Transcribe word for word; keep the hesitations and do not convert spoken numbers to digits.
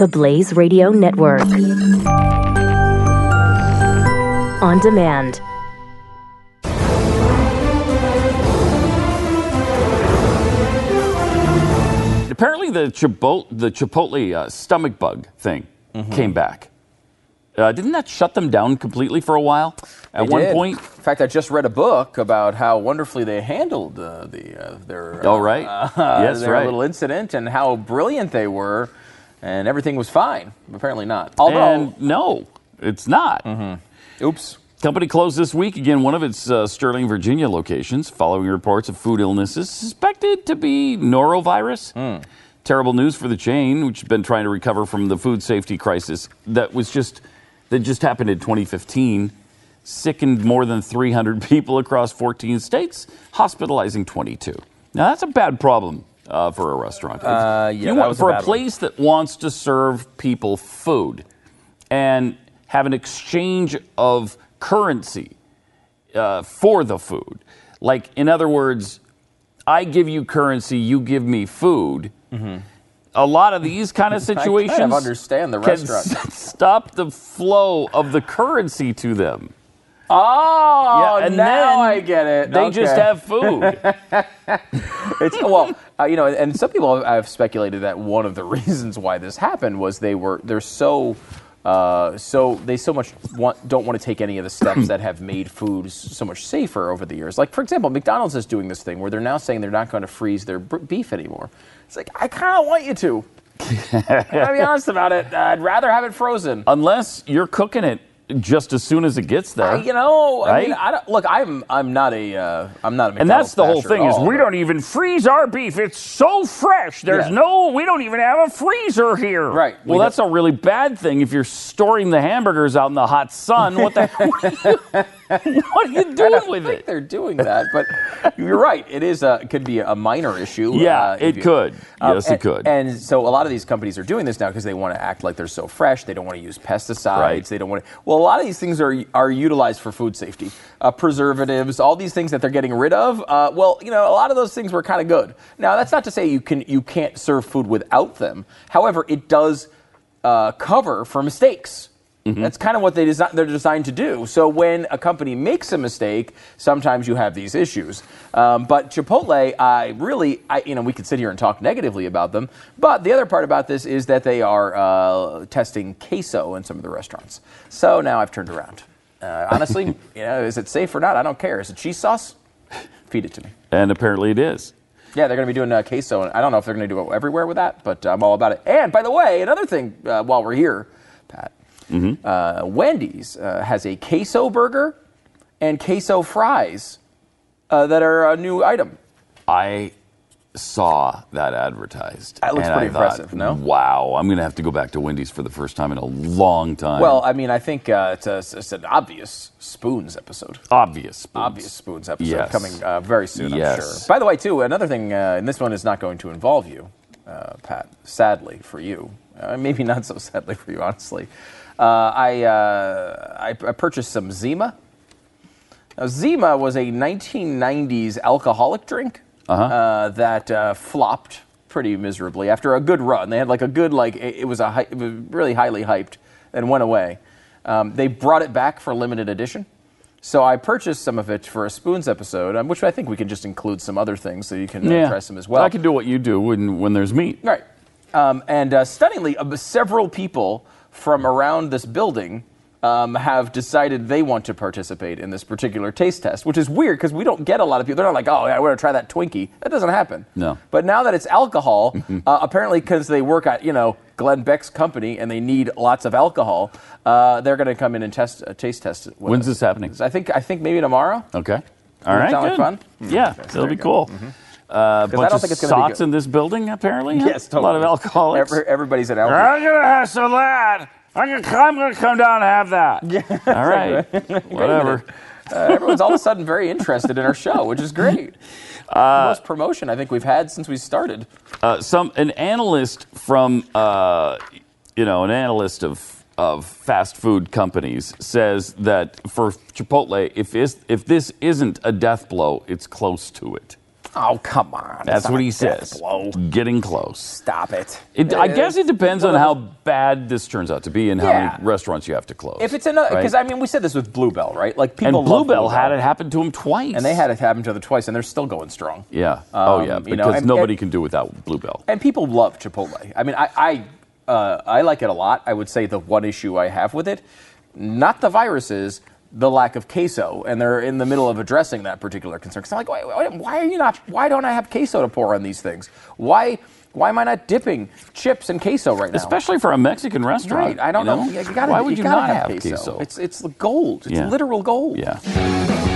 the Blaze Radio Network. On demand. Apparently the Chipotle, the Chipotle uh, stomach bug thing mm-hmm. came back. Uh, didn't that shut them down completely for a while at they one did. point? In fact, I just read a book about how wonderfully they handled uh, the uh, their, uh, oh, right. uh, yes, their right. little incident and how brilliant they were, and everything was fine. Apparently not. Although, and no, it's not. Mm-hmm. Oops. Company closed this week again one of its uh, Sterling, Virginia locations following reports of food illnesses suspected to be norovirus. Mm. Terrible news for the chain, which has been trying to recover from the food safety crisis that was just that just happened in twenty fifteen, sickened more than three hundred people across fourteen states, hospitalizing twenty-two. Now that's a bad problem uh, for a restaurant. Uh, yeah, you want for a, a place one. that wants to serve people food and have an exchange of currency uh, for the food. Like, in other words, I give you currency, you give me food. Mm-hmm. A lot of these kind of situations I kind of understand the restaurant. Can s- stop the flow of the currency to them. Oh, yeah, and now then I get it. They okay. just have food. It's well, uh, you know, and some people have speculated that one of the reasons why this happened was they were they're so. Uh, so they so much want, don't want to take any of the steps that have made food so much safer over the years. Like, for example, McDonald's is doing this thing where they're now saying they're not going to freeze their b- beef anymore. It's like, I kind of want you to. I gotta be honest about it. I'd rather have it frozen. Unless you're cooking it just as soon as it gets there. Uh, you know, right? I mean, I don't, look, I'm I'm not a uh, I'm not a McDonald's and that's the whole basher thing at is all, we but- don't even freeze our beef. It's so fresh. There's Yeah. no, we don't even have a freezer here. Right. Well, We that's a really bad thing if you're storing the hamburgers out in the hot sun. What the hell? What are you, what are you I doing don't with think it? they're doing that, but you're right. It is a, it could be a minor issue. Yeah, uh, if it you- could. Um, yes, and, it could. And so a lot of these companies are doing this now because they want to act like they're so fresh. They don't want to use pesticides. Right. They don't want to. Well, a lot of these things are are utilized for food safety, uh, preservatives, all these things that they're getting rid of. Uh, well, you know, a lot of those things were kind of good. Now, that's not to say you can you can't serve food without them. However, it does uh, cover for mistakes. Mm-hmm. That's kind of what they desi- they're designed to do. So when a company makes a mistake, sometimes you have these issues. Um, but Chipotle, I really, I, you know, we could sit here and talk negatively about them. But the other part about this is that they are uh, testing queso in some of the restaurants. So now I've turned around. Uh, honestly, you know, is it safe or not? I don't care. Is it cheese sauce? Feed it to me. And apparently it is. Yeah, they're going to be doing uh, queso. I don't know if they're going to do it everywhere with that, but I'm all about it. And by the way, another thing uh, while we're here, Pat. Mm-hmm. Uh, Wendy's uh, has a queso burger and queso fries uh, that are a new item. I saw that advertised. That looks and pretty I thought, impressive, no? Wow, I'm going to have to go back to Wendy's for the first time in a long time. Well, I mean, I think uh, it's, a, it's an obvious Spoons episode. Obvious Spoons. Obvious Spoons episode Yes. coming uh, very soon, Yes. I'm sure. By the way, too, another thing, uh, and this one is not going to involve you, uh, Pat, sadly for you. Uh, maybe not so sadly for you, honestly. Uh, I, uh, I I purchased some Zima. Now, Zima was a nineteen nineties alcoholic drink Uh-huh. uh, that uh, flopped pretty miserably after a good run. They had like a good, like, it, it was a hi- it was really highly hyped and went away. Um, they brought it back for limited edition. So I purchased some of it for a Spoons episode, um, which I think we can just include some other things so you can uh, yeah. try some as well. I can do what you do when, when there's meat. Right. Um, and uh, stunningly, uh, several people from around this building um, have decided they want to participate in this particular taste test, which is weird because we don't get a lot of people. They're not like, oh, yeah, we're going to try that Twinkie. That doesn't happen. No. But now that it's alcohol, uh, apparently because they work at, you know, Glenn Beck's company and they need lots of alcohol, uh, they're going to come in and test uh, taste test it. with When's us. this happening? I think I think maybe tomorrow. Okay. All Does right. that sound like good. fun? Yeah, Okay, so it'll there be you go. cool. Mm-hmm. Uh, I bunch don't of think it's gonna be sots good. in this building, apparently. huh? Yes, A lot of totally. alcoholics. Every, everybody's an alcoholic. I'm gonna have some of that. I'm gonna, I'm gonna come down and have that. Yeah. All right. Whatever. Uh, everyone's all of a sudden very interested in our show, which is great. Uh, the most promotion I think we've had since we started. Uh, some an analyst from uh, you know an analyst of of fast food companies says that for Chipotle, if is, if this isn't a death blow, it's close to it. Oh, come on. That's It's what not he a death says. blow. Getting close. Stop it. It, I guess it depends on how bad this turns out to be and how Yeah. many restaurants you have to close. If it's another, because right? I mean, we said this with Bluebell, right? Like and people love Bluebell had it happen to them twice. and they had it happen to them twice, and they're still going strong. Yeah. oh, Um, yeah. you Because know, and- nobody and- can do without Bluebell. And people love Chipotle. I mean, I I, uh, I like it a lot. I would say the one issue I have with it, not the viruses, the lack of queso, and they're in the middle of addressing that particular concern. Because I'm like, why, why, why are you not? Why don't I have queso to pour on these things? Why? Why am I not dipping chips and queso right now? Especially for a Mexican restaurant. Right, I don't you know. You gotta, Why would you, gotta not have queso? queso? It's it's gold. It's Yeah. literal gold. Yeah.